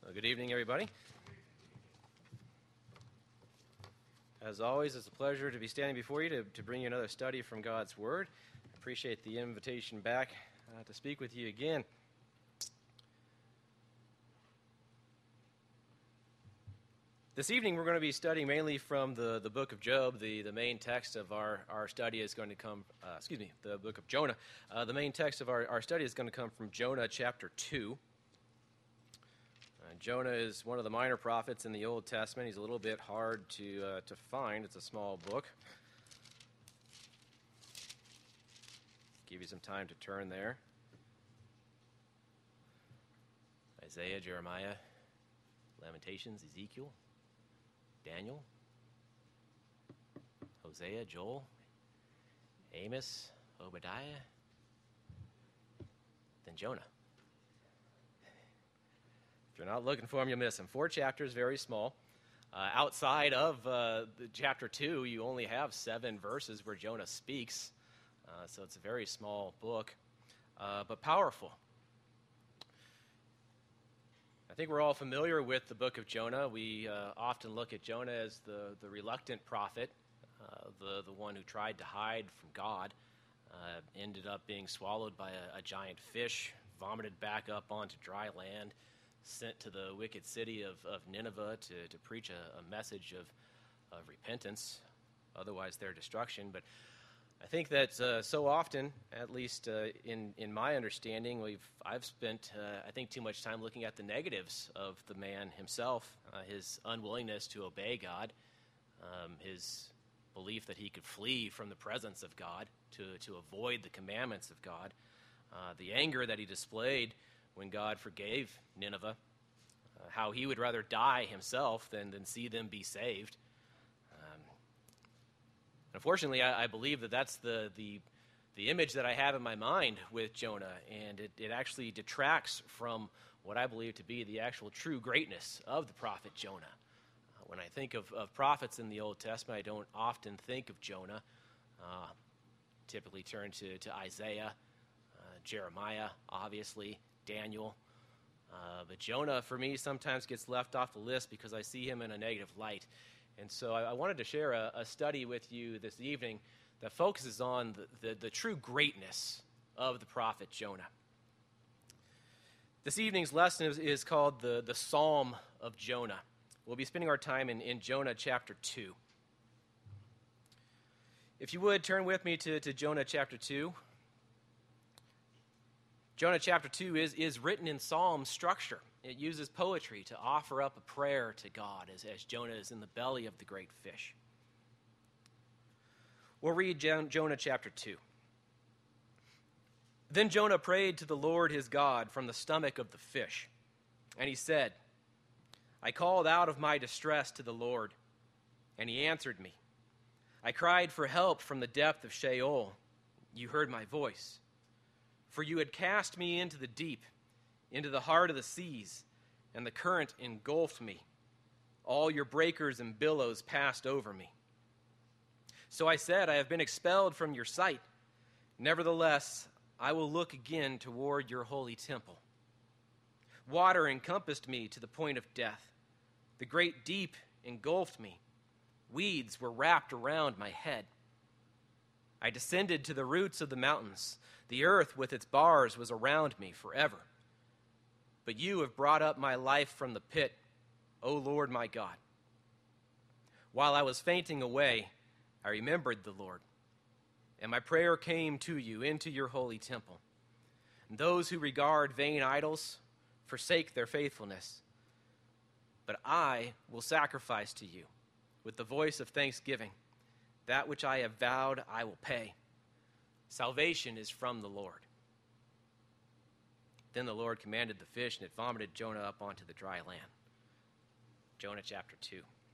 Well, good evening, everybody. As always, it's a pleasure to be standing before you to bring you another study from God's Word. I appreciate the invitation back to speak with you again. This evening, we're going to be studying mainly from the book of Job. The main text of our study is going to come, the book of Jonah. The main text of our study is going to come from Jonah chapter 2. Jonah is one of the minor prophets in the Old Testament. He's a little bit hard to find. It's a small book. Give you some time to turn there. Isaiah, Jeremiah, Lamentations, Ezekiel, Daniel, Hosea, Joel, Amos, Obadiah, then Jonah. If you're not looking for them, you'll miss them. 4 chapters, very small. Outside of chapter 2, you only have 7 verses where Jonah speaks. So it's a very small book, but powerful. I think we're all familiar with the book of Jonah. We often look at Jonah as the reluctant prophet, the one who tried to hide from God, ended up being swallowed by a giant fish, vomited back up onto dry land, sent to the wicked city of Nineveh to preach a message of repentance, otherwise their destruction. But I think that so often, at least in my understanding, I've spent, I think, too much time looking at the negatives of the man himself, his unwillingness to obey God, his belief that he could flee from the presence of God to avoid the commandments of God, the anger that he displayed when God forgave Nineveh, how he would rather die himself than see them be saved. Unfortunately, I believe that that's the image that I have in my mind with Jonah, and it actually detracts from what I believe to be the actual true greatness of the prophet Jonah. When I think of prophets in the Old Testament, I don't often think of Jonah. Typically turn to Isaiah, Jeremiah, obviously, Daniel. But Jonah, for me, sometimes gets left off the list because I see him in a negative light. And so I wanted to share a study with you this evening that focuses on the true greatness of the prophet Jonah. This evening's lesson is called the Psalm of Jonah. We'll be spending our time in Jonah chapter 2. If you would, turn with me to Jonah chapter 2. Jonah chapter 2 is written in psalm structure. It uses poetry to offer up a prayer to God as Jonah is in the belly of the great fish. We'll read Jonah chapter 2. Then Jonah prayed to the Lord his God from the stomach of the fish, and he said, I called out of my distress to the Lord, and he answered me. I cried for help from the depth of Sheol. You heard my voice. For you had cast me into the deep, into the heart of the seas, and the current engulfed me. All your breakers and billows passed over me. So I said, I have been expelled from your sight. Nevertheless, I will look again toward your holy temple. Water encompassed me to the point of death. The great deep engulfed me. Weeds were wrapped around my head. I descended to the roots of the mountains. The earth with its bars was around me forever. But you have brought up my life from the pit, O Lord my God. While I was fainting away, I remembered the Lord, and my prayer came to you into your holy temple. And those who regard vain idols forsake their faithfulness. But I will sacrifice to you with the voice of thanksgiving. That which I have vowed, I will pay. Salvation is from the Lord. Then the Lord commanded the fish, and it vomited Jonah up onto the dry land. Jonah chapter 2.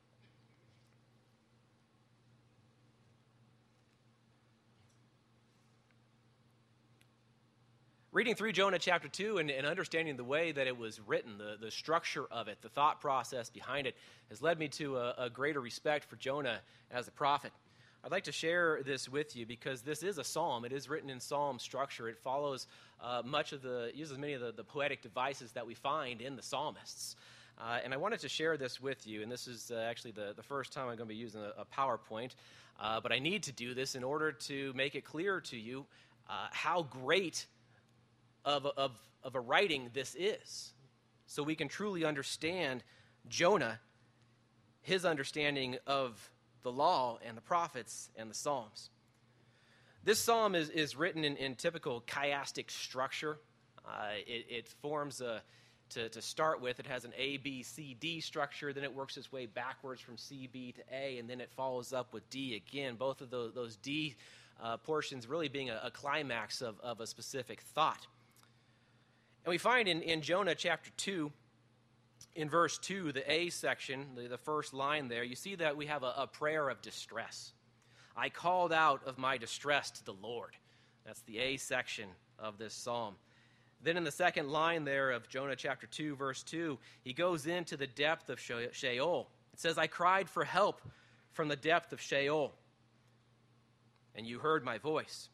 Reading through Jonah chapter 2 and understanding the way that it was written, the structure of it, the thought process behind it, has led me to a greater respect for Jonah as a prophet. I'd like to share this with you because this is a psalm. It is written in psalm structure. It follows uses many of the poetic devices that we find in the psalmists. And I wanted to share this with you, and this is actually the first time I'm going to be using a PowerPoint, but I need to do this in order to make it clear to you how great of a writing this is, so we can truly understand Jonah, his understanding of the law and the prophets and the Psalms. This psalm is written in typical chiastic structure. It forms to start with, it has an A, B, C, D structure, then it works its way backwards from C, B to A, and then it follows up with D again, both of those D portions really being a climax of a specific thought. And we find in Jonah chapter 2, in verse 2, the A section, the first line there, you see that we have a prayer of distress. I called out of my distress to the Lord. That's the A section of this psalm. Then in the second line there of Jonah chapter 2, verse 2, he goes into the depth of Sheol. It says, I cried for help from the depth of Sheol, and you heard my voice.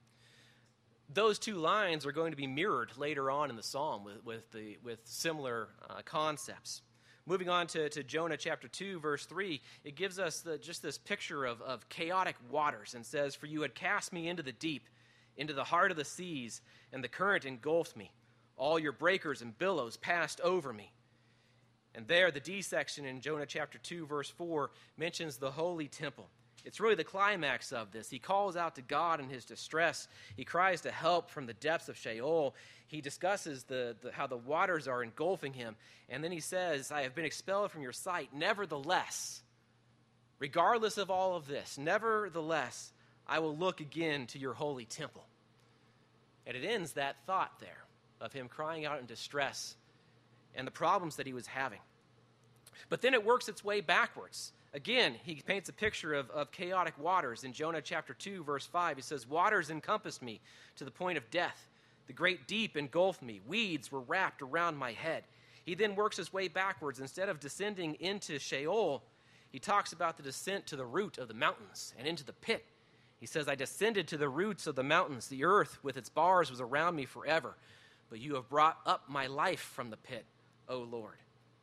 Those two lines are going to be mirrored later on in the psalm with similar concepts. Moving on to Jonah chapter 2, verse 3, it gives us just this picture of chaotic waters and says, for you had cast me into the deep, into the heart of the seas, and the current engulfed me. All your breakers and billows passed over me. And there, the D section in Jonah chapter 2, verse 4, mentions the holy temple. It's really the climax of this. He calls out to God in his distress. He cries to help from the depths of Sheol. He discusses how the waters are engulfing him. And then he says, I have been expelled from your sight. Nevertheless, regardless of all of this, nevertheless, I will look again to your holy temple. And it ends that thought there of him crying out in distress and the problems that he was having. But then it works its way backwards. Again, he paints a picture of chaotic waters. In Jonah chapter 2, verse 5, he says, waters encompassed me to the point of death. The great deep engulfed me. Weeds were wrapped around my head. He then works his way backwards. Instead of descending into Sheol, he talks about the descent to the root of the mountains and into the pit. He says, I descended to the roots of the mountains. The earth with its bars was around me forever. But you have brought up my life from the pit, O Lord.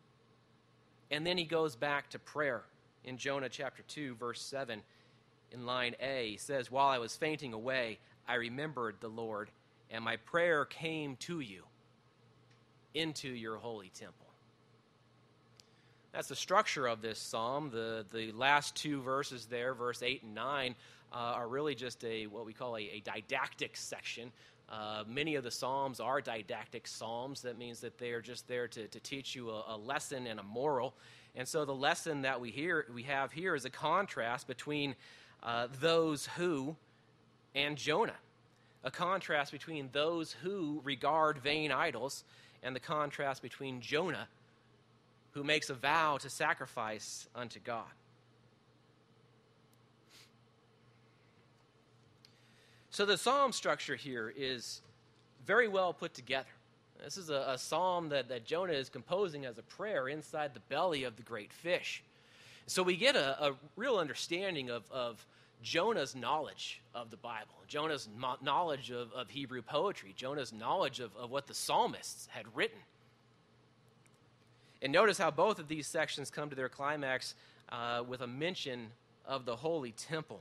And then he goes back to prayer. In Jonah chapter 2, verse 7, in line A, he says, while I was fainting away, I remembered the Lord, and my prayer came to you into your holy temple. That's the structure of this psalm. The last two verses there, verse 8 and 9, are really just what we call a didactic section. Many of the psalms are didactic psalms. That means that they are just there to teach you a lesson and a moral. And so the lesson that we have here is a contrast between those who and Jonah. A contrast between those who regard vain idols and the contrast between Jonah, who makes a vow to sacrifice unto God. So the psalm structure here is very well put together. This is a psalm that Jonah is composing as a prayer inside the belly of the great fish. So we get a real understanding of Jonah's knowledge of the Bible, Jonah's knowledge of Hebrew poetry, Jonah's knowledge of what the psalmists had written. And notice how both of these sections come to their climax with a mention of the holy temple.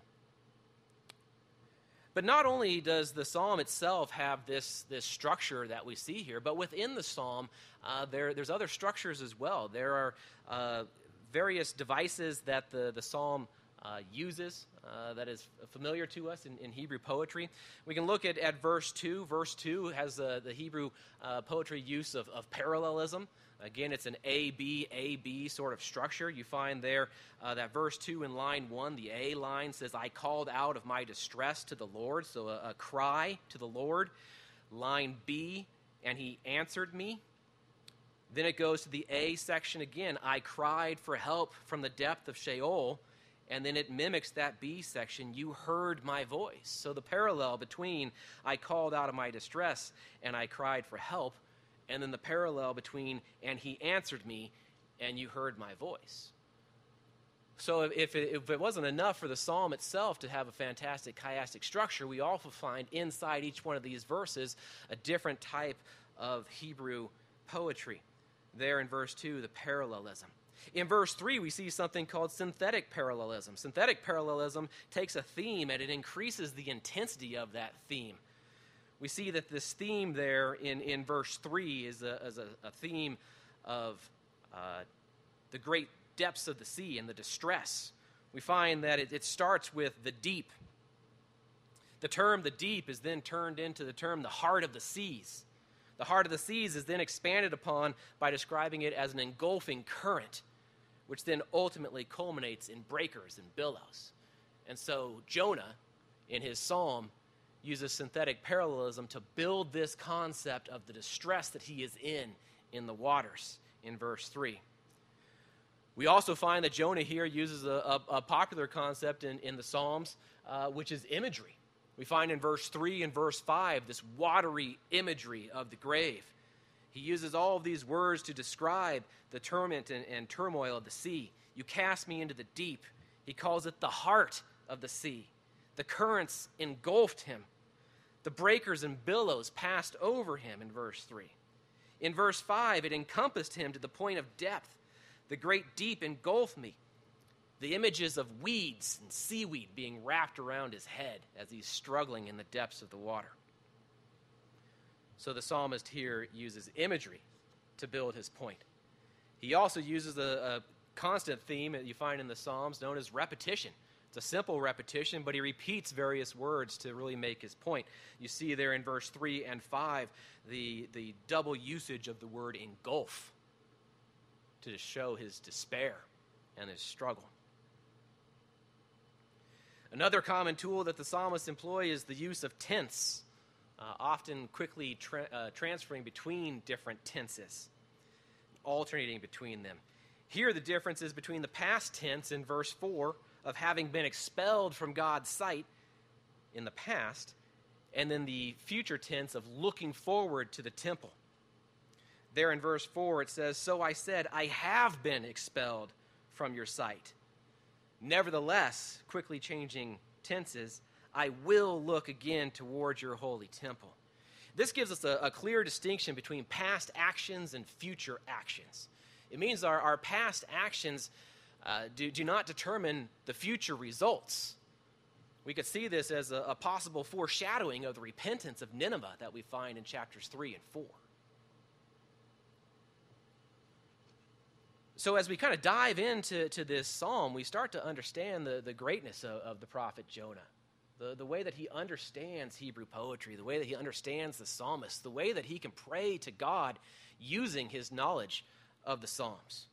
But not only does the psalm itself have this structure that we see here, but within the psalm, there's other structures as well. There are various devices that the psalm uses that is familiar to us in Hebrew poetry. We can look at verse 2. Verse 2 has the Hebrew poetry use of parallelism. Again, it's an A-B sort of structure. You find there that verse 2 in line 1, the A line says, I called out of my distress to the Lord, so a cry to the Lord. Line B, and he answered me. Then it goes to the A section again, I cried for help from the depth of Sheol. And then it mimics that B section, you heard my voice. So the parallel between I called out of my distress and I cried for help, and then the parallel between, and he answered me, and you heard my voice. So if it wasn't enough for the psalm itself to have a fantastic chiastic structure, we also find inside each one of these verses a different type of Hebrew poetry. there in verse 2, the parallelism. In verse 3, we see something called synthetic parallelism. Synthetic parallelism takes a theme and it increases the intensity of that theme. We see that this theme there in verse 3 is a theme of the great depths of the sea and the distress. We find that it starts with the deep. The term the deep is then turned into the term the heart of the seas. The heart of the seas is then expanded upon by describing it as an engulfing current, which then ultimately culminates in breakers and billows. And so Jonah, in his psalm, uses synthetic parallelism to build this concept of the distress that he is in the waters in verse 3. We also find that Jonah here uses a popular concept in the Psalms, which is imagery. We find in verse 3 and verse 5 this watery imagery of the grave. He uses all of these words to describe the torment and turmoil of the sea. You cast me into the deep. He calls it the heart of the sea. The currents engulfed him. The breakers and billows passed over him in verse 3. In verse 5, it encompassed him to the point of depth. The great deep engulfed me. The images of weeds and seaweed being wrapped around his head as he's struggling in the depths of the water. So the psalmist here uses imagery to build his point. He also uses a constant theme that you find in the Psalms known as repetition. It's a simple repetition, but he repeats various words to really make his point. You see there in verse 3 and 5 the double usage of the word engulf to show his despair and his struggle. Another common tool that the psalmists employ is the use of tense, often quickly transferring between different tenses, alternating between them. Here the difference is between the past tense in verse 4 of having been expelled from God's sight in the past, and then the future tense of looking forward to the temple. There in verse 4 it says, "So I said, I have been expelled from your sight. Nevertheless," quickly changing tenses, "I will look again towards your holy temple." This gives us a clear distinction between past actions and future actions. It means our past actions do not determine the future results. We could see this as a possible foreshadowing of the repentance of Nineveh that we find in chapters 3 and 4. So as we kind of dive into this psalm, we start to understand the greatness of the prophet Jonah, the way that he understands Hebrew poetry, the way that he understands the psalmist, the way that he can pray to God using his knowledge of the Psalms.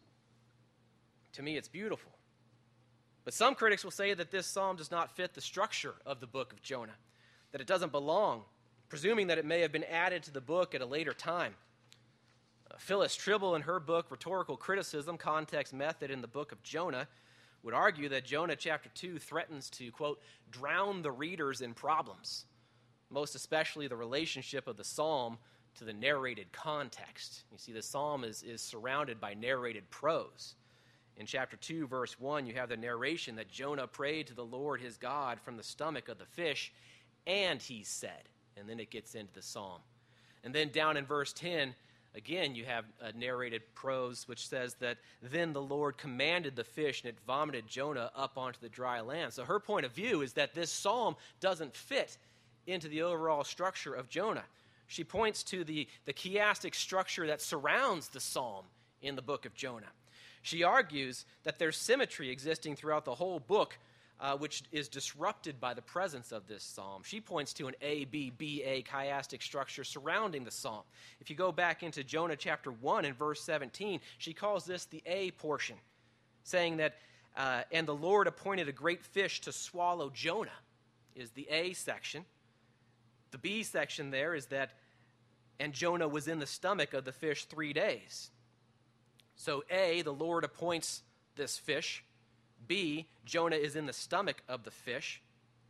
To me, it's beautiful. But some critics will say that this psalm does not fit the structure of the book of Jonah, that it doesn't belong, presuming that it may have been added to the book at a later time. Phyllis Tribble, in her book, Rhetorical Criticism, Context Method in the Book of Jonah, would argue that Jonah chapter 2 threatens to, quote, drown the readers in problems, most especially the relationship of the psalm to the narrated context. You see, the psalm is surrounded by narrated prose. In chapter 2, verse 1, you have the narration that Jonah prayed to the Lord his God from the stomach of the fish, and he said, and then it gets into the psalm. And then down in verse 10, again, you have a narrated prose which says that then the Lord commanded the fish and it vomited Jonah up onto the dry land. So her point of view is that this psalm doesn't fit into the overall structure of Jonah. She points to the chiastic structure that surrounds the psalm in the book of Jonah. She argues that there's symmetry existing throughout the whole book, which is disrupted by the presence of this psalm. She points to an A-B-B-A chiastic structure surrounding the psalm. If you go back into Jonah chapter 1 and verse 17, she calls this the A portion, saying that, and the Lord appointed a great fish to swallow Jonah, is the A section. The B section there is that, and Jonah was in the stomach of the fish 3 days. So A, the Lord appoints this fish. B, Jonah is in the stomach of the fish.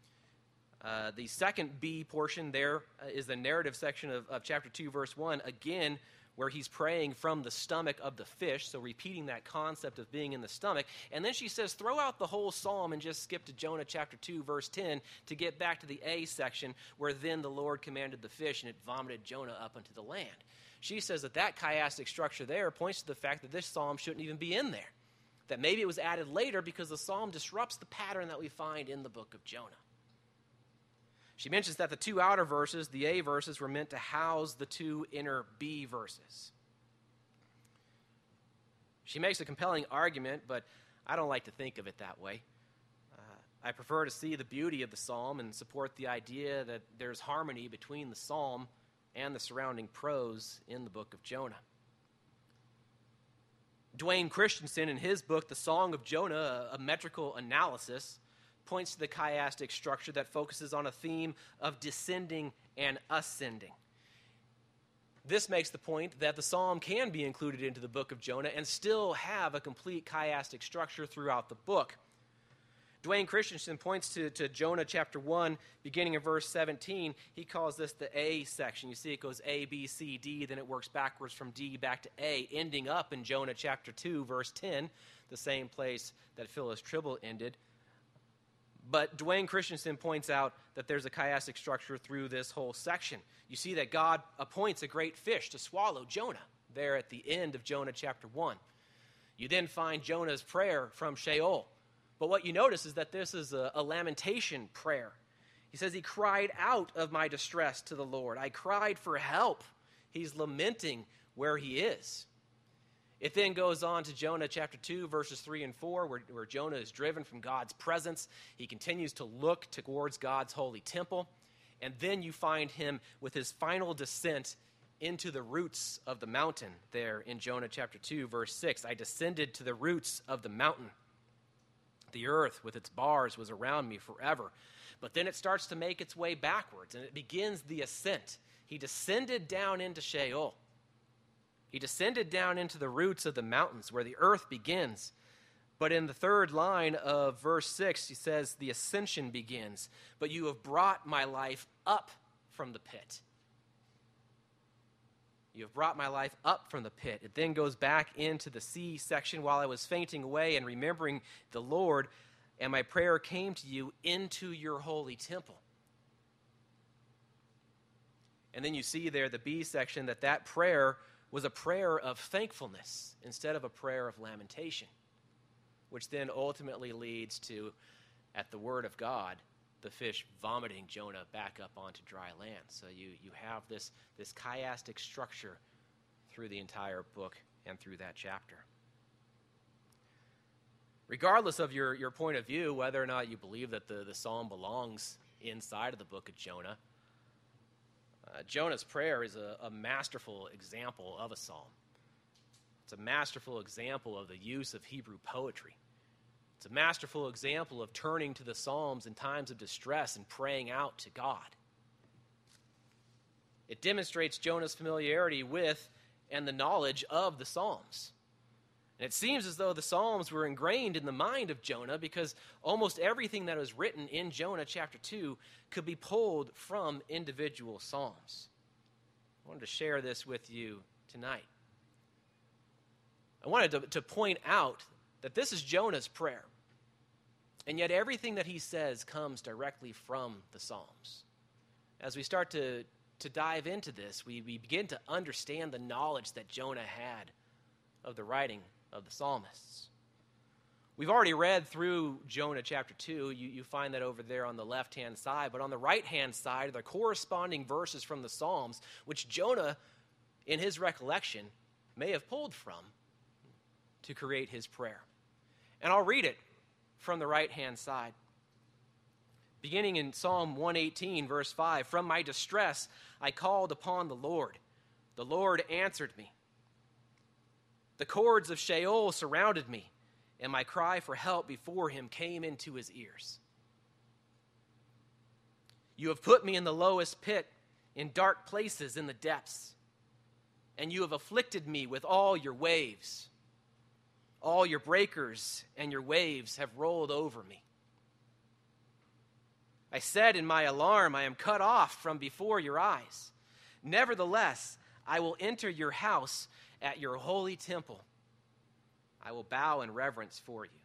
The second B portion there is the narrative section of chapter 2, verse 1, again, where he's praying from the stomach of the fish, so repeating that concept of being in the stomach. And then she says, throw out the whole psalm and just skip to Jonah chapter 2, verse 10 to get back to the A section, where then the Lord commanded the fish and it vomited Jonah up into the land. She says that chiastic structure there points to the fact that this psalm shouldn't even be in there, that maybe it was added later because the psalm disrupts the pattern that we find in the book of Jonah. She mentions that the two outer verses, the A verses, were meant to house the two inner B verses. She makes a compelling argument, but I don't like to think of it that way. I prefer to see the beauty of the psalm and support the idea that there's harmony between the psalm and the surrounding prose in the book of Jonah. Dwayne Christensen, in his book, The Song of Jonah, a metrical analysis, points to the chiastic structure that focuses on a theme of descending and ascending. This makes the point that the psalm can be included into the book of Jonah and still have a complete chiastic structure throughout the book. Dwayne Christensen points to Jonah chapter 1, beginning in verse 17. He calls this the A section. You see it goes A, B, C, D, then it works backwards from D back to A, ending up in Jonah chapter 2, verse 10, the same place that Phyllis Tribble ended. But Dwayne Christensen points out that there's a chiastic structure through this whole section. You see that God appoints a great fish to swallow Jonah there at the end of Jonah chapter 1. You then find Jonah's prayer from Sheol. But what you notice is that this is a lamentation prayer. He says, he cried out of my distress to the Lord. I cried for help. He's lamenting where he is. It then goes on to Jonah chapter 2, verses 3 and 4, where Jonah is driven from God's presence. He continues to look towards God's holy temple. And then you find him with his final descent into the roots of the mountain there in Jonah chapter 2, verse 6. I descended to the roots of the mountain. The earth with its bars was around me forever. But then it starts to make its way backwards, and it begins the ascent. He descended down into Sheol. He descended down into the roots of the mountains where the earth begins. But in the third line of verse 6, he says, the ascension begins. But you have brought my life up from the pit. You have brought my life up from the pit. It then goes back into the C section. While I was fainting away and remembering the Lord, and my prayer came to you into your holy temple. And then you see there the B section that prayer was a prayer of thankfulness instead of a prayer of lamentation, which then ultimately leads to, at the word of God, the fish vomiting Jonah back up onto dry land. So you have this chiastic structure through the entire book and through that chapter. Regardless of your point of view, whether or not you believe that the psalm belongs inside of the book of Jonah, Jonah's prayer is a masterful example of a psalm. It's a masterful example of the use of Hebrew poetry. It's a masterful example of turning to the Psalms in times of distress and praying out to God. It demonstrates Jonah's familiarity with and the knowledge of the Psalms. And it seems as though the Psalms were ingrained in the mind of Jonah because almost everything that was written in Jonah chapter 2 could be pulled from individual Psalms. I wanted to share this with you tonight. I wanted to point out that this is Jonah's prayer. And yet everything that he says comes directly from the Psalms. As we start to dive into this, we begin to understand the knowledge that Jonah had of the writing of the psalmists. We've already read through Jonah chapter 2. You find that over there on the left-hand side. But on the right-hand side are the corresponding verses from the Psalms, which Jonah, in his recollection, may have pulled from to create his prayer. And I'll read it from the right-hand side. Beginning in Psalm 118, verse 5, from my distress I called upon the Lord. The Lord answered me. The cords of Sheol surrounded me, and my cry for help before him came into his ears. You have put me in the lowest pit, in dark places in the depths, and you have afflicted me with all your waves. All your breakers and your waves have rolled over me. I said in my alarm, I am cut off from before your eyes. Nevertheless, I will enter your house at your holy temple. I will bow in reverence for you.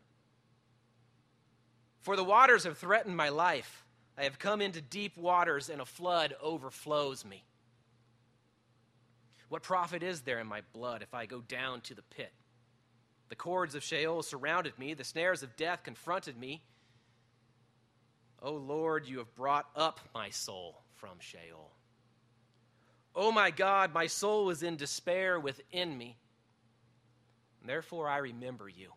For the waters have threatened my life. I have come into deep waters, and a flood overflows me. What profit is there in my blood if I go down to the pit? The cords of Sheol surrounded me. The snares of death confronted me. O Lord, you have brought up my soul from Sheol. O my God, my soul is in despair within me. Therefore I remember you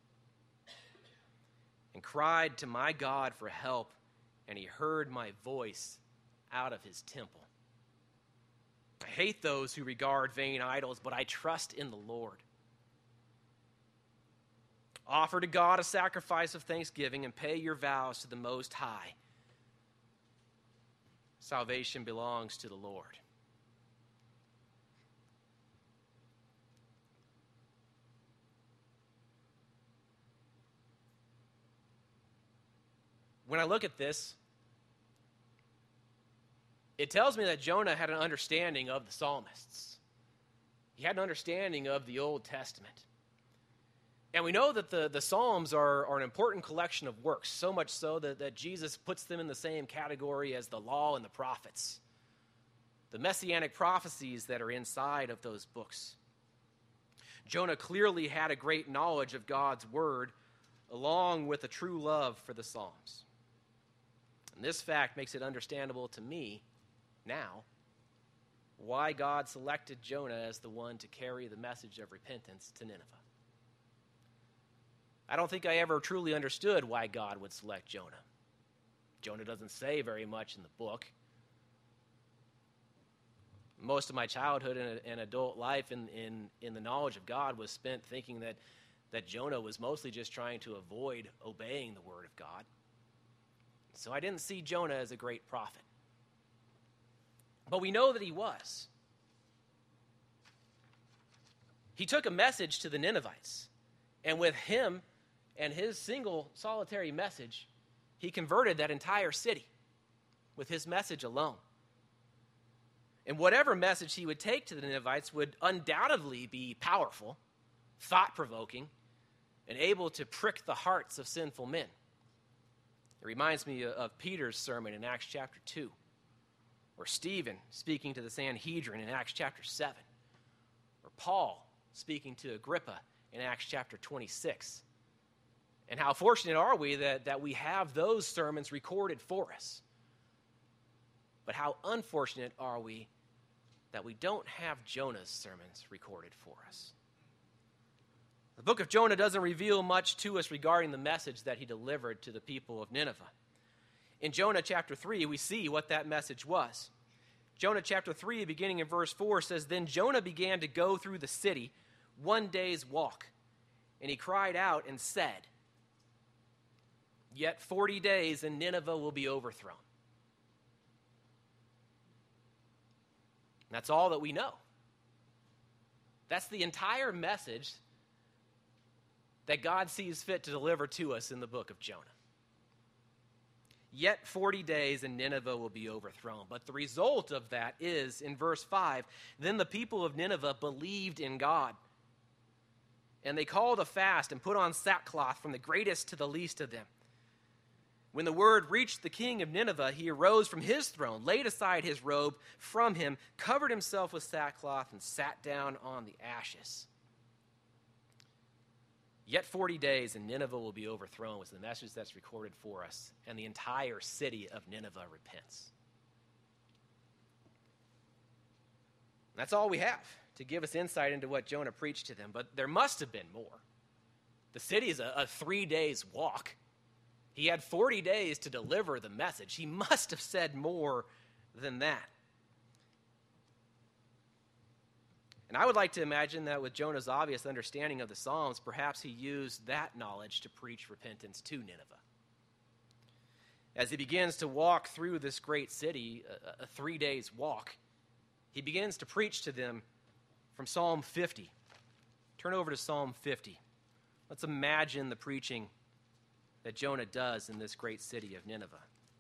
and cried to my God for help, and he heard my voice out of his temple. I hate those who regard vain idols, but I trust in the Lord. Offer to God a sacrifice of thanksgiving and pay your vows to the Most High. Salvation belongs to the Lord. When I look at this, it tells me that Jonah had an understanding of the psalmists. He had an understanding of the Old Testament. And we know that the Psalms are an important collection of works, so much so that Jesus puts them in the same category as the law and the prophets, the messianic prophecies that are inside of those books. Jonah clearly had a great knowledge of God's word, along with a true love for the Psalms. And this fact makes it understandable to me now why God selected Jonah as the one to carry the message of repentance to Nineveh. I don't think I ever truly understood why God would select Jonah. Jonah doesn't say very much in the book. Most of my childhood and adult life in the knowledge of God was spent thinking that Jonah was mostly just trying to avoid obeying the word of God. So I didn't see Jonah as a great prophet. But we know that he was. He took a message to the Ninevites, and with him and his single solitary message, he converted that entire city with his message alone. And whatever message he would take to the Ninevites would undoubtedly be powerful, thought-provoking, and able to prick the hearts of sinful men. It reminds me of Peter's sermon in Acts chapter 2, or Stephen speaking to the Sanhedrin in Acts chapter 7, or Paul speaking to Agrippa in Acts chapter 26. And how fortunate are we that we have those sermons recorded for us. But how unfortunate are we that we don't have Jonah's sermons recorded for us. The book of Jonah doesn't reveal much to us regarding the message that he delivered to the people of Nineveh. In Jonah chapter 3, we see what that message was. Jonah chapter 3, beginning in verse 4, says, Then Jonah began to go through the city 1 day's walk, and he cried out and said, Yet 40 days and Nineveh will be overthrown. That's all that we know. That's the entire message that God sees fit to deliver to us in the book of Jonah. Yet 40 days and Nineveh will be overthrown. But the result of that is, in verse 5, Then the people of Nineveh believed in God. And they called a fast and put on sackcloth from the greatest to the least of them. When the word reached the king of Nineveh, he arose from his throne, laid aside his robe from him, covered himself with sackcloth, and sat down on the ashes. Yet 40 days and Nineveh will be overthrown was the message that's recorded for us, and the entire city of Nineveh repents. That's all we have to give us insight into what Jonah preached to them, but there must have been more. The city is a 3 days walk. He had 40 days to deliver the message. He must have said more than that. And I would like to imagine that with Jonah's obvious understanding of the Psalms, perhaps he used that knowledge to preach repentance to Nineveh. As he begins to walk through this great city, a 3 days walk, he begins to preach to them from Psalm 50. Turn over to Psalm 50. Let's imagine the preaching that Jonah does in this great city of Nineveh.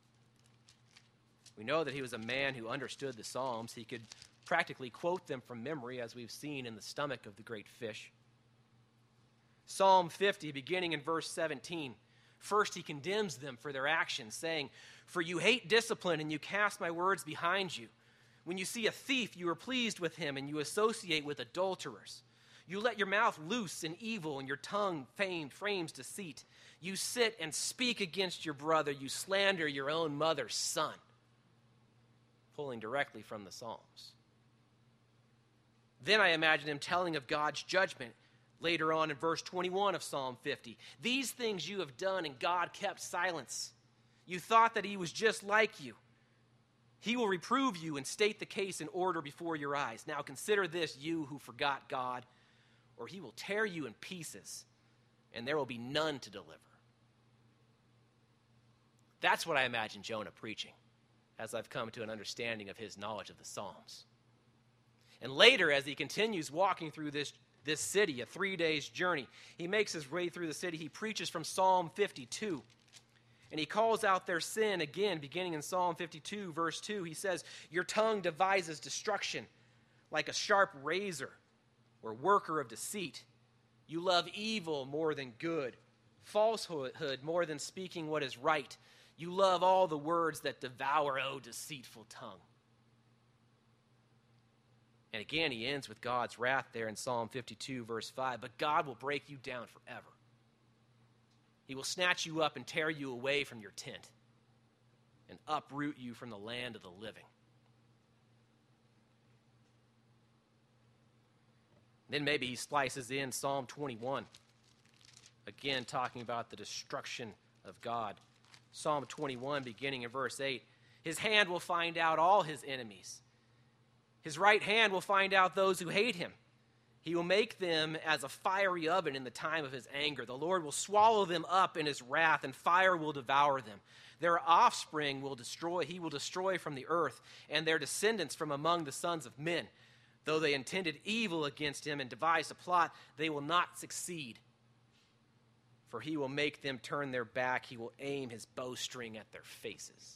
We know that he was a man who understood the Psalms. He could practically quote them from memory, as we've seen in the stomach of the great fish. Psalm 50, beginning in verse 17. First, he condemns them for their actions, saying, For you hate discipline, and you cast my words behind you. When you see a thief, you are pleased with him, and you associate with adulterers. You let your mouth loose in evil, and your tongue frames deceit. You sit and speak against your brother. You slander your own mother's son. Pulling directly from the Psalms. Then I imagine him telling of God's judgment later on in verse 21 of Psalm 50. These things you have done, and God kept silence. You thought that he was just like you. He will reprove you and state the case in order before your eyes. Now consider this, you who forgot God, or he will tear you in pieces, and there will be none to deliver. That's what I imagine Jonah preaching, as I've come to an understanding of his knowledge of the Psalms. And later, as he continues walking through this city, a 3 days journey, he makes his way through the city. He preaches from Psalm 52. And he calls out their sin again, beginning in Psalm 52, verse 2. He says, your tongue devises destruction like a sharp razor or worker of deceit. You love evil more than good, falsehood more than speaking what is right. You love all the words that devour, O deceitful tongue. And again, he ends with God's wrath there in Psalm 52, verse 5. But God will break you down forever. He will snatch you up and tear you away from your tent and uproot you from the land of the living. Then maybe he splices in Psalm 21, again talking about the destruction of God. Psalm 21, beginning in verse 8. His hand will find out all his enemies. His right hand will find out those who hate him. He will make them as a fiery oven in the time of his anger. The Lord will swallow them up in his wrath, and fire will devour them. Their offspring he will destroy from the earth, and their descendants from among the sons of men. Though they intended evil against him and devised a plot, they will not succeed. For he will make them turn their back. He will aim his bowstring at their faces.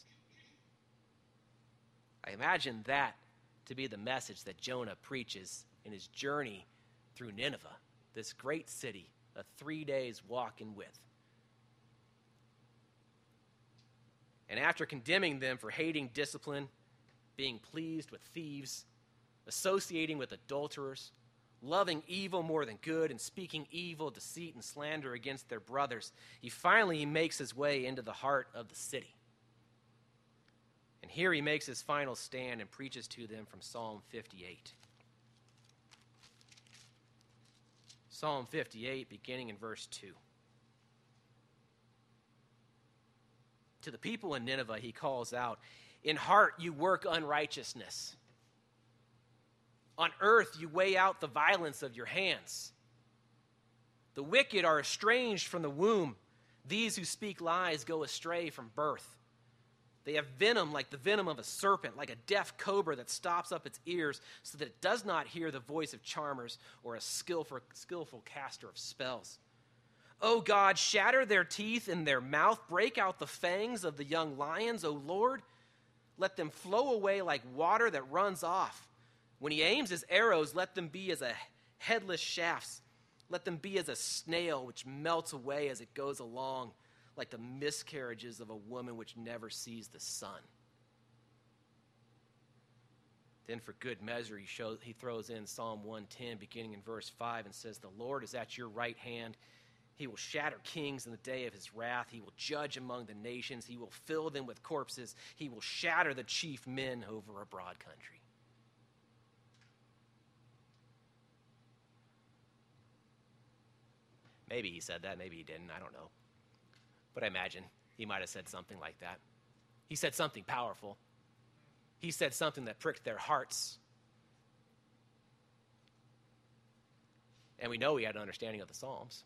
I imagine that to be the message that Jonah preaches in his journey through Nineveh, this great city, a 3 days walking with. And after condemning them for hating discipline, being pleased with thieves, associating with adulterers, loving evil more than good, and speaking evil, deceit, and slander against their brothers, he finally makes his way into the heart of the city. And here he makes his final stand and preaches to them from Psalm 58. Psalm 58, beginning in verse 2. To the people in Nineveh, he calls out, in heart you work unrighteousness. On earth you weigh out the violence of your hands. The wicked are estranged from the womb. These who speak lies go astray from birth. They have venom like the venom of a serpent, like a deaf cobra that stops up its ears so that it does not hear the voice of charmers or a skillful caster of spells. O God, shatter their teeth in their mouth, break out the fangs of the young lions, O Lord. Let them flow away like water that runs off. When he aims his arrows, let them be as a headless shafts. Let them be as a snail which melts away as it goes along, like the miscarriages of a woman which never sees the sun. Then for good measure, he throws in Psalm 110, beginning in verse 5, and says, the Lord is at your right hand. He will shatter kings in the day of his wrath. He will judge among the nations. He will fill them with corpses. He will shatter the chief men over a broad country. Maybe he said that, maybe he didn't, I don't know. But I imagine he might have said something like that. He said something powerful. He said something that pricked their hearts. And we know he had an understanding of the Psalms.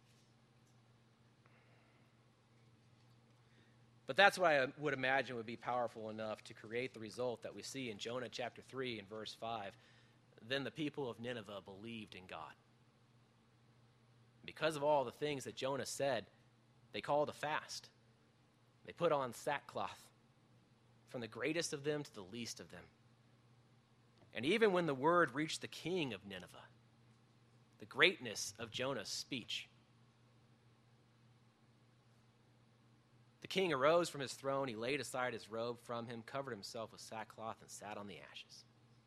But that's what I would imagine would be powerful enough to create the result that we see in Jonah chapter 3 and verse 5. Then the people of Nineveh believed in God. Because of all the things that Jonah said, they called a fast. They put on sackcloth, from the greatest of them to the least of them. And even when the word reached the king of Nineveh, the greatness of Jonah's speech, the king arose from his throne. He laid aside his robe from him, covered himself with sackcloth, and sat on the ashes.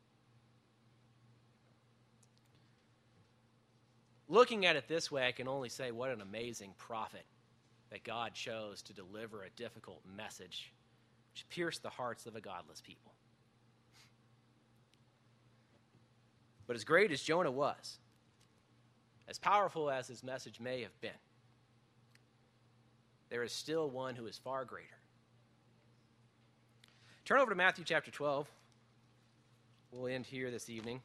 Looking at it this way, I can only say what an amazing prophet that God chose to deliver a difficult message which pierced the hearts of a godless people. But as great as Jonah was, as powerful as his message may have been, there is still one who is far greater. Turn over to Matthew chapter 12. We'll end here this evening.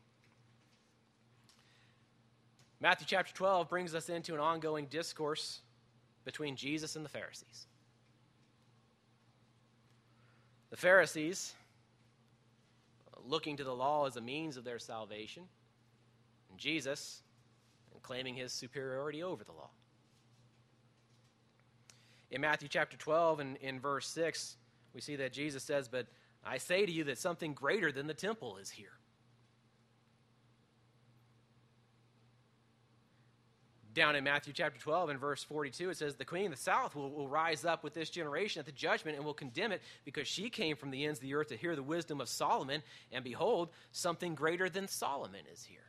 Matthew chapter 12 brings us into an ongoing discourse between Jesus and the Pharisees. The Pharisees, looking to the law as a means of their salvation, and Jesus claiming his superiority over the law. In Matthew chapter 12 and in verse 6, we see that Jesus says, "But I say to you that something greater than the temple is here." Down in Matthew chapter 12 and verse 42, it says, "The queen of the south will rise up with this generation at the judgment and will condemn it, because she came from the ends of the earth to hear the wisdom of Solomon, and behold, something greater than Solomon is here."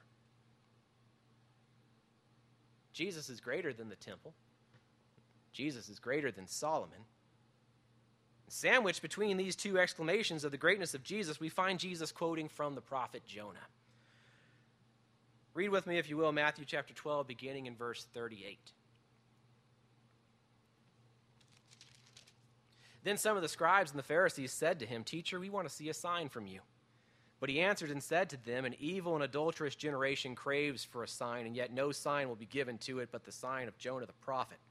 Jesus is greater than the temple. Jesus is greater than Solomon. Sandwiched between these two exclamations of the greatness of Jesus, we find Jesus quoting from the prophet Jonah. Read with me, if you will, Matthew chapter 12, beginning in verse 38. Then some of the scribes and the Pharisees said to him, "Teacher, we want to see a sign from you." But he answered and said to them, "An evil and adulterous generation craves for a sign, and yet no sign will be given to it but the sign of Jonah the prophet.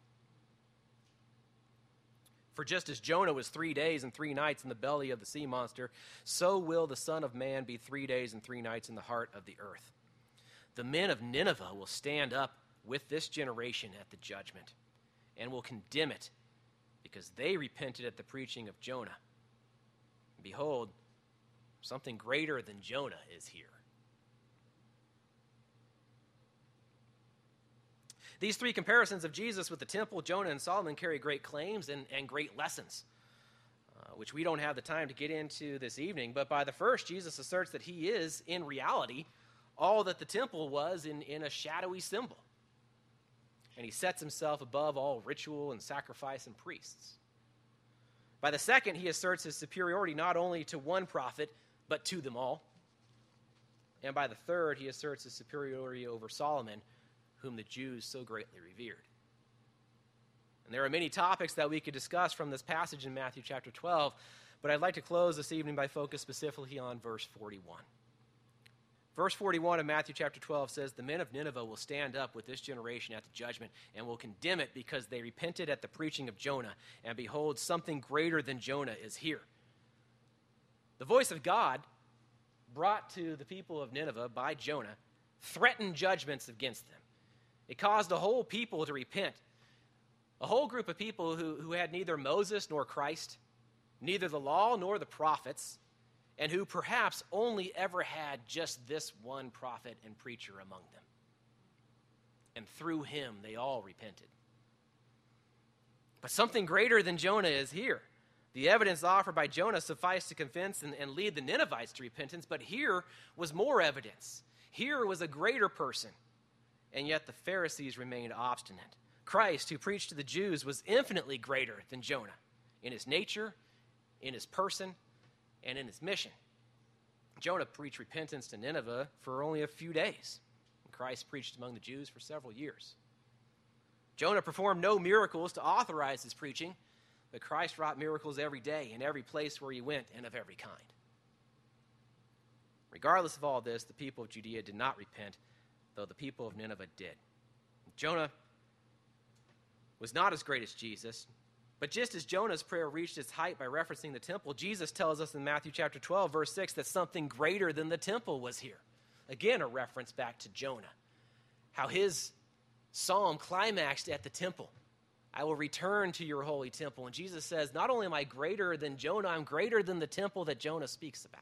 For just as Jonah was 3 days and 3 nights in the belly of the sea monster, so will the Son of Man be 3 days and 3 nights in the heart of the earth. The men of Nineveh will stand up with this generation at the judgment, and will condemn it, because they repented at the preaching of Jonah. And behold, something greater than Jonah is here." These three comparisons of Jesus with the temple, Jonah, and Solomon carry great claims and great lessons, which we don't have the time to get into this evening. But by the first, Jesus asserts that he is, in reality, all that the temple was in a shadowy symbol. And he sets himself above all ritual and sacrifice and priests. By the second, he asserts his superiority not only to one prophet, but to them all. And by the third, he asserts his superiority over Solomon, whom the Jews so greatly revered. And there are many topics that we could discuss from this passage in Matthew chapter 12, but I'd like to close this evening by focusing specifically on verse 41. Verse 41 of Matthew chapter 12 says, "The men of Nineveh will stand up with this generation at the judgment and will condemn it, because they repented at the preaching of Jonah. And behold, something greater than Jonah is here." The voice of God, brought to the people of Nineveh by Jonah, threatened judgments against them. It caused a whole people to repent, a whole group of people who had neither Moses nor Christ, neither the law nor the prophets, and who perhaps only ever had just this one prophet and preacher among them. And through him, they all repented. But something greater than Jonah is here. The evidence offered by Jonah sufficed to convince and lead the Ninevites to repentance, but here was more evidence. Here was a greater person, and yet the Pharisees remained obstinate. Christ, who preached to the Jews, was infinitely greater than Jonah in his nature, in his person, and in his mission. Jonah preached repentance to Nineveh for only a few days, and Christ preached among the Jews for several years. Jonah performed no miracles to authorize his preaching, but Christ wrought miracles every day in every place where he went, and of every kind. Regardless of all this, the people of Judea did not repent, though the people of Nineveh did. Jonah was not as great as Jesus, but just as Jonah's prayer reached its height by referencing the temple, Jesus tells us in Matthew chapter 12, verse 6, that something greater than the temple was here. Again, a reference back to Jonah. How his psalm climaxed at the temple. "I will return to your holy temple." And Jesus says, not only am I greater than Jonah, I'm greater than the temple that Jonah speaks about.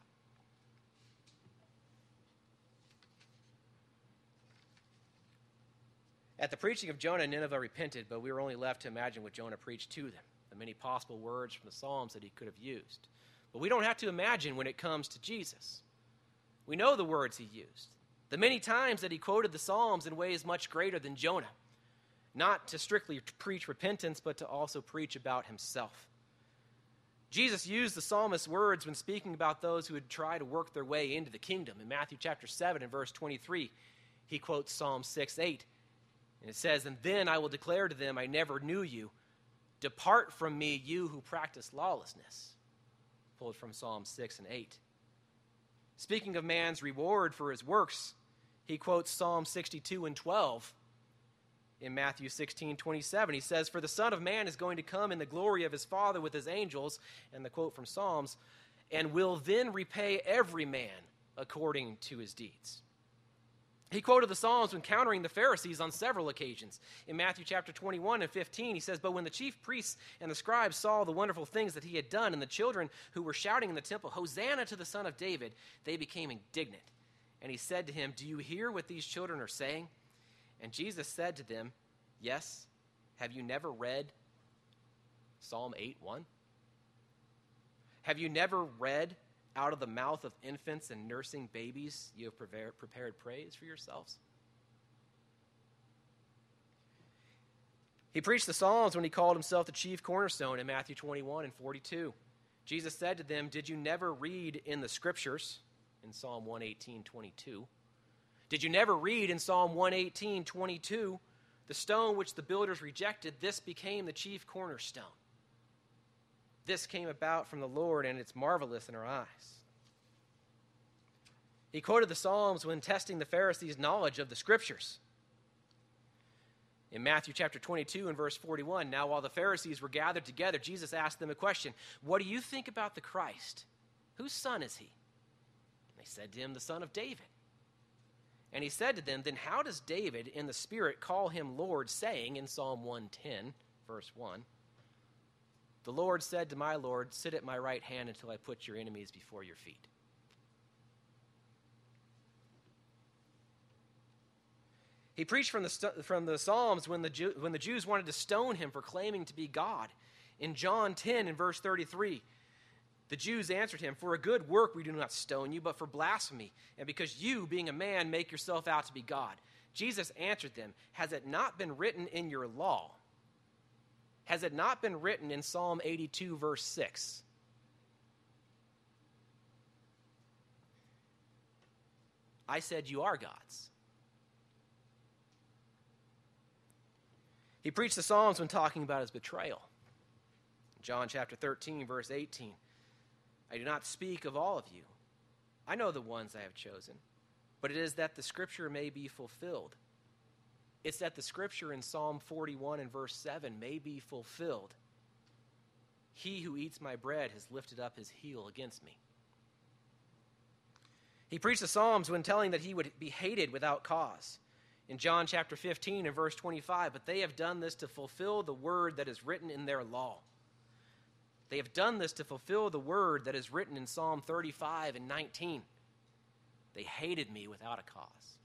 At the preaching of Jonah, Nineveh repented, but we were only left to imagine what Jonah preached to them. The the many possible words from the Psalms that he could have used. But we don't have to imagine when it comes to Jesus. We know the words he used, the many times that he quoted the Psalms in ways much greater than Jonah, not to strictly preach repentance, but to also preach about himself. Jesus used the psalmist's words when speaking about those who would try to work their way into the kingdom. In Matthew chapter 7 and verse 23, he quotes Psalm 6:8, and it says, "And then I will declare to them, I never knew you. Depart from me, you who practice lawlessness." Pulled from Psalm 6 and 8. Speaking of man's reward for his works, he quotes Psalm 62 and 12. In Matthew 16:27, he says, "For the Son of Man is going to come in the glory of his Father with his angels," and the quote from Psalms, "and will then repay every man according to his deeds." He quoted the Psalms when countering the Pharisees on several occasions. In Matthew chapter 21 and 15, he says, "But when the chief priests and the scribes saw the wonderful things that he had done, and the children who were shouting in the temple, 'Hosanna to the Son of David,' they became indignant. And he said to him, 'Do you hear what these children are saying?' And Jesus said to them, 'Yes, have you never read Psalm 8:1? Have you never read, out of the mouth of infants and nursing babies, you have prepared praise for yourselves?'" He preached the Psalms when he called himself the chief cornerstone in Matthew 21 and 42. Jesus said to them, "Did you never read in the scriptures," in Psalm 118:22, "Did you never read in Psalm 118:22, 'The stone which the builders rejected, this became the chief cornerstone. This came about from the Lord, and it's marvelous in our eyes.'" He quoted the Psalms when testing the Pharisees' knowledge of the Scriptures. In Matthew chapter 22 and verse 41, "Now while the Pharisees were gathered together, Jesus asked them a question. 'What do you think about the Christ? Whose son is he?' And they said to him, 'The son of David.' And he said to them, 'Then how does David in the Spirit call him Lord, saying,' in Psalm 110, verse 1, 'The Lord said to my Lord, sit at my right hand until I put your enemies before your feet.'" He preached from the Psalms when the Jews wanted to stone him for claiming to be God. In John 10 and verse 33, the Jews answered him, "For a good work we do not stone you, but for blasphemy, and because you, being a man, make yourself out to be God." Jesus answered them, "Has it not been written in your law? Has it not been written in Psalm 82, verse 6? I said you are gods." He preached the Psalms when talking about his betrayal. John chapter 13, verse 18, "I do not speak of all of you. I know the ones I have chosen, but it is that the scripture may be fulfilled." It's that the scripture in Psalm 41 and verse 7 may be fulfilled. "He who eats my bread has lifted up his heel against me." He preached the Psalms when telling that he would be hated without cause. In John chapter 15 and verse 25, "But they have done this to fulfill the word that is written in their law." They have done this to fulfill the word that is written in Psalm 35 and 19. They hated me without a cause.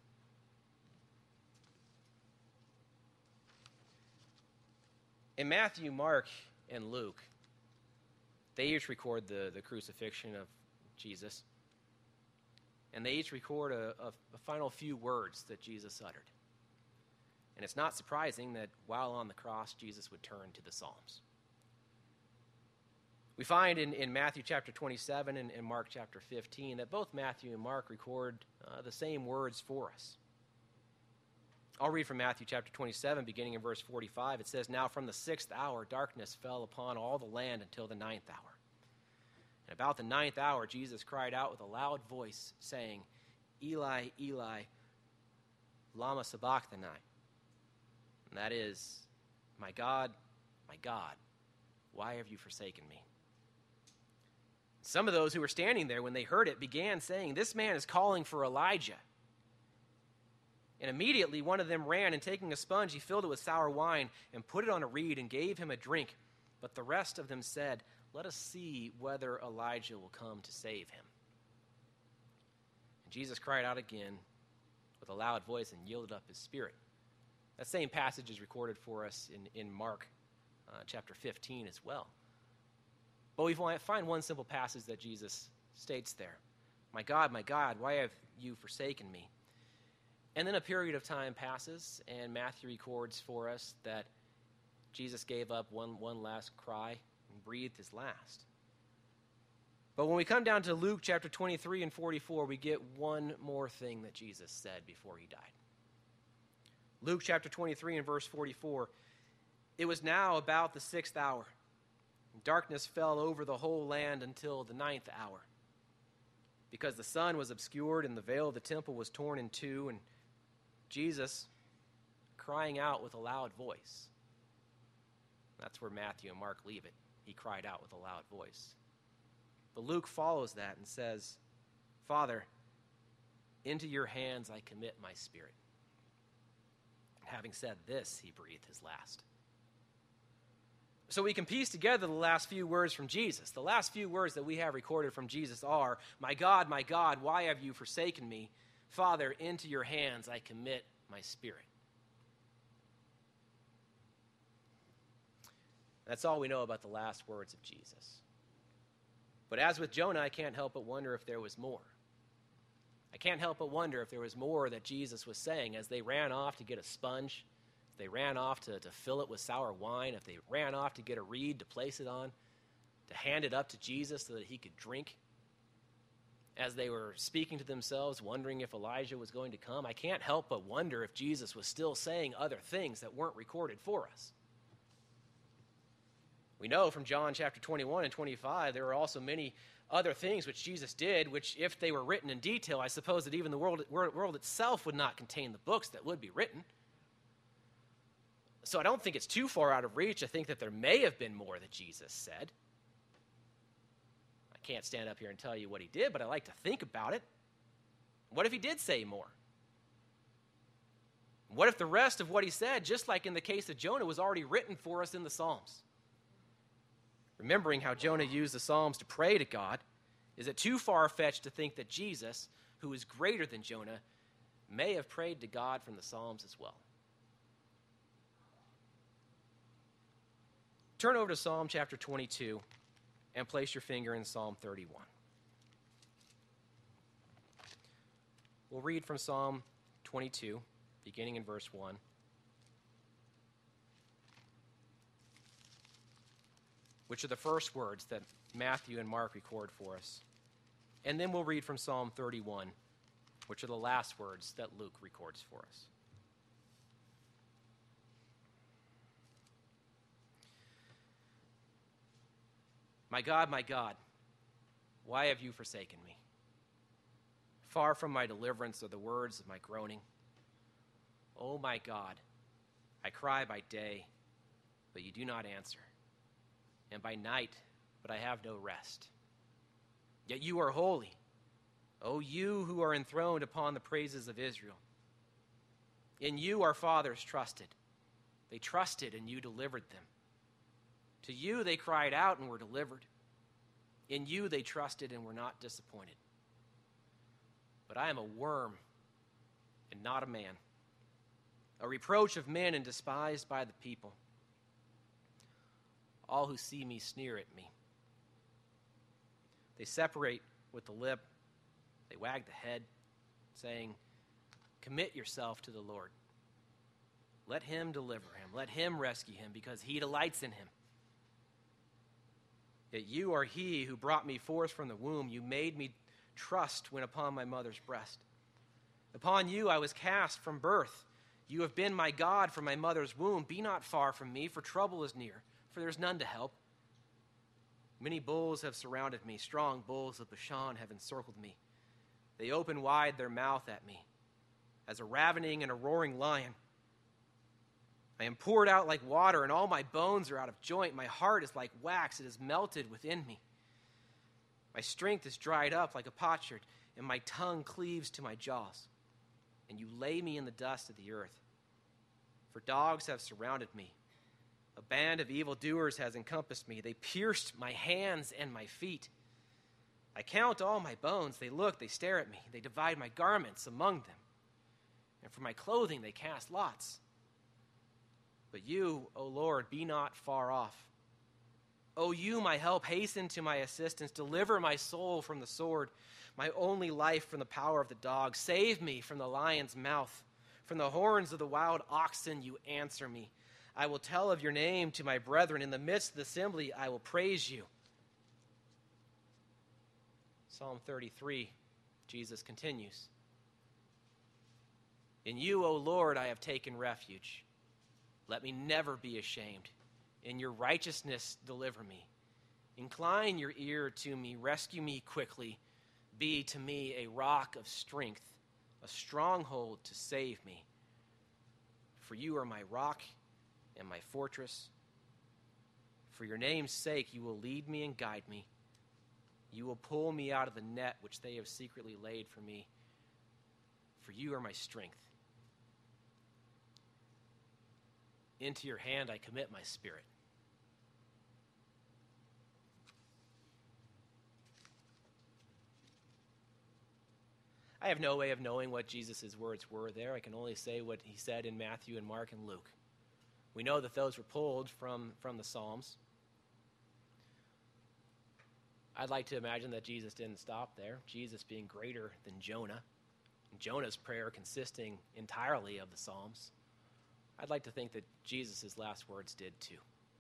In Matthew, Mark, and Luke, they each record the crucifixion of Jesus. And they each record a final few words that Jesus uttered. And it's not surprising that while on the cross, Jesus would turn to the Psalms. We find in Matthew chapter 27 and Mark chapter 15 that both Matthew and Mark record the same words for us. I'll read from Matthew chapter 27, beginning in verse 45. It says, "Now from the 6th hour, darkness fell upon all the land until the 9th hour. And about the 9th hour, Jesus cried out with a loud voice, saying, 'Eli, Eli, lama sabachthani?' And that is, my God, why have you forsaken me?" Some of those who were standing there when they heard it began saying, "This man is calling for Elijah." And immediately one of them ran, and taking a sponge, he filled it with sour wine and put it on a reed and gave him a drink. But the rest of them said, "Let us see whether Elijah will come to save him." And Jesus cried out again with a loud voice and yielded up his spirit. That same passage is recorded for us in Mark chapter 15 as well. But we find one simple passage that Jesus states there. My God, why have you forsaken me? And then a period of time passes, and Matthew records for us that Jesus gave up one last cry and breathed his last. But when we come down to Luke chapter 23 and 44, we get one more thing that Jesus said before he died. Luke chapter 23 and verse 44, it was now about the 6th hour. Darkness fell over the whole land until the 9th hour, because the sun was obscured and the veil of the temple was torn in two, and Jesus crying out with a loud voice. That's where Matthew and Mark leave it. He cried out with a loud voice. But Luke follows that and says, Father, into your hands I commit my spirit. Having said this, he breathed his last. So we can piece together the last few words from Jesus. The last few words that we have recorded from Jesus are, my God, why have you forsaken me? Father, into your hands I commit my spirit. That's all we know about the last words of Jesus. But as with Jonah, I can't help but wonder if there was more. I can't help but wonder if there was more that Jesus was saying as they ran off to get a sponge, if they ran off to fill it with sour wine, if they ran off to get a reed to place it on, to hand it up to Jesus so that he could drink. As they were speaking to themselves, wondering if Elijah was going to come, I can't help but wonder if Jesus was still saying other things that weren't recorded for us. We know from John chapter 21 and 25, there were also many other things which Jesus did, which if they were written in detail, I suppose that even the world itself would not contain the books that would be written. So I don't think it's too far out of reach to think that there may have been more that Jesus said. I can't stand up here and tell you what he did, but I like to think about it. What if he did say more? What if the rest of what he said, just like in the case of Jonah, was already written for us in the Psalms? Remembering how Jonah used the Psalms to pray to God, is it too far-fetched to think that Jesus, who is greater than Jonah, may have prayed to God from the Psalms as well? Turn over to Psalm chapter 22 and place your finger in Psalm 31. We'll read from Psalm 22, beginning in verse 1. Which are the first words that Matthew and Mark record for us. And then we'll read from Psalm 31, which are the last words that Luke records for us. My God, why have you forsaken me? Far from my deliverance are the words of my groaning. Oh my God, I cry by day, but you do not answer. And by night, but I have no rest. Yet you are holy, O you who are enthroned upon the praises of Israel. In you our fathers trusted. They trusted, and you delivered them. To you they cried out and were delivered. In you they trusted and were not disappointed. But I am a worm and not a man, a reproach of men and despised by the people. All who see me sneer at me. They separate with the lip. They wag the head, saying, commit yourself to the Lord. Let him deliver him. Let him rescue him, because he delights in him. Yet you are he who brought me forth from the womb. You made me trust when upon my mother's breast. Upon you I was cast from birth. You have been my God from my mother's womb. Be not far from me, for trouble is near, for there is none to help. Many bulls have surrounded me. Strong bulls of Bashan have encircled me. They open wide their mouth at me, as a ravening and a roaring lion. I am poured out like water, and all my bones are out of joint. My heart is like wax. It is melted within me. My strength is dried up like a potsherd, and my tongue cleaves to my jaws. And you lay me in the dust of the earth. For dogs have surrounded me. A band of evildoers has encompassed me. They pierced my hands and my feet. I count all my bones. They look, they stare at me. They divide my garments among them. And for my clothing they cast lots. But you, O Lord, be not far off. O you, my help, hasten to my assistance. Deliver my soul from the sword, my only life from the power of the dog. Save me from the lion's mouth. From the horns of the wild oxen you answer me. I will tell of your name to my brethren. In the midst of the assembly I will praise you. Psalm 33, Jesus continues. In you, O Lord, I have taken refuge. Let me never be ashamed. In your righteousness, deliver me. Incline your ear to me. Rescue me quickly. Be to me a rock of strength, a stronghold to save me. For you are my rock and my fortress. For your name's sake, you will lead me and guide me. You will pull me out of the net which they have secretly laid for me. For you are my strength. Into your hand I commit my spirit. I have no way of knowing what Jesus' words were there. I can only say what he said in Matthew and Mark and Luke. We know that those were pulled from the Psalms. I'd like to imagine that Jesus didn't stop there, Jesus being greater than Jonah, and Jonah's prayer consisting entirely of the Psalms. I'd like to think that Jesus' last words did too.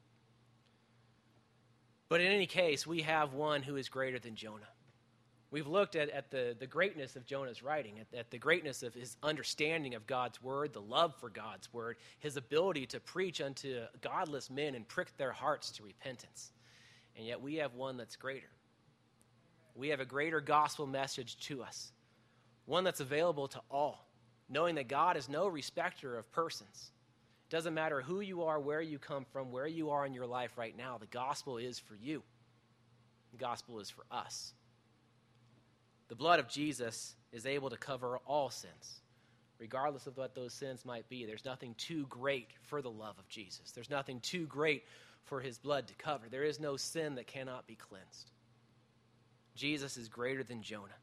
But in any case, we have one who is greater than Jonah. We've looked at the greatness of Jonah's writing, at the greatness of his understanding of God's word, the love for God's word, his ability to preach unto godless men and prick their hearts to repentance. And yet we have one that's greater. We have a greater gospel message to us, one that's available to all, knowing that God is no respecter of persons. It doesn't matter who you are, where you come from, where you are in your life right now. The gospel is for you. The gospel is for us. The blood of Jesus is able to cover all sins, regardless of what those sins might be. There's nothing too great for the love of Jesus. There's nothing too great for his blood to cover. There is no sin that cannot be cleansed. Jesus is greater than Jonah.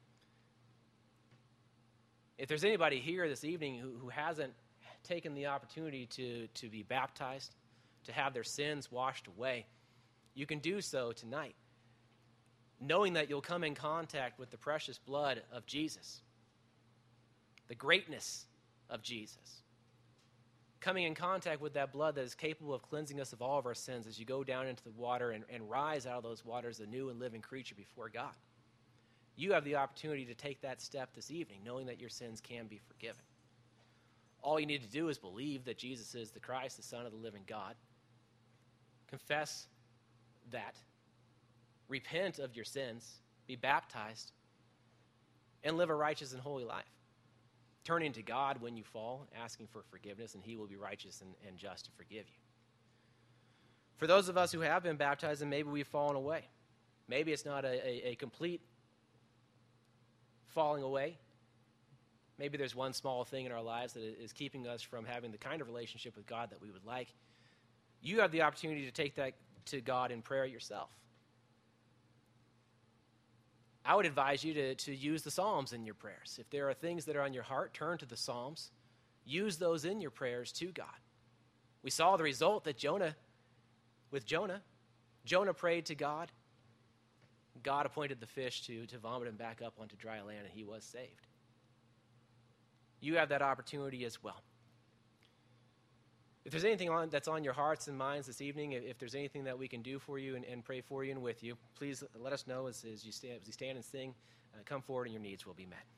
If there's anybody here this evening who hasn't taken the opportunity to be baptized, to have their sins washed away, you can do so tonight, knowing that you'll come in contact with the precious blood of Jesus, the greatness of Jesus, coming in contact with that blood that is capable of cleansing us of all of our sins as you go down into the water and rise out of those waters a new and living creature before God. You have the opportunity to take that step this evening, knowing that your sins can be forgiven. All you need to do is believe that Jesus is the Christ, the Son of the living God. Confess that. Repent of your sins, be baptized, and live a righteous and holy life. Turning to God when you fall, asking for forgiveness, and he will be righteous and just to forgive you. For those of us who have been baptized and maybe we've fallen away, maybe it's not a complete falling away. Maybe there's one small thing in our lives that is keeping us from having the kind of relationship with God that we would like. You have the opportunity to take that to God in prayer yourself. I would advise you to use the Psalms in your prayers. If there are things that are on your heart, turn to the Psalms. Use those in your prayers to God. We saw the result that Jonah prayed to God. God appointed the fish to vomit him back up onto dry land, and he was saved. You have that opportunity as well. If there's anything that's on your hearts and minds this evening, if there's anything that we can do for you and pray for you and with you, please let us know as we stand and sing. Come forward and your needs will be met.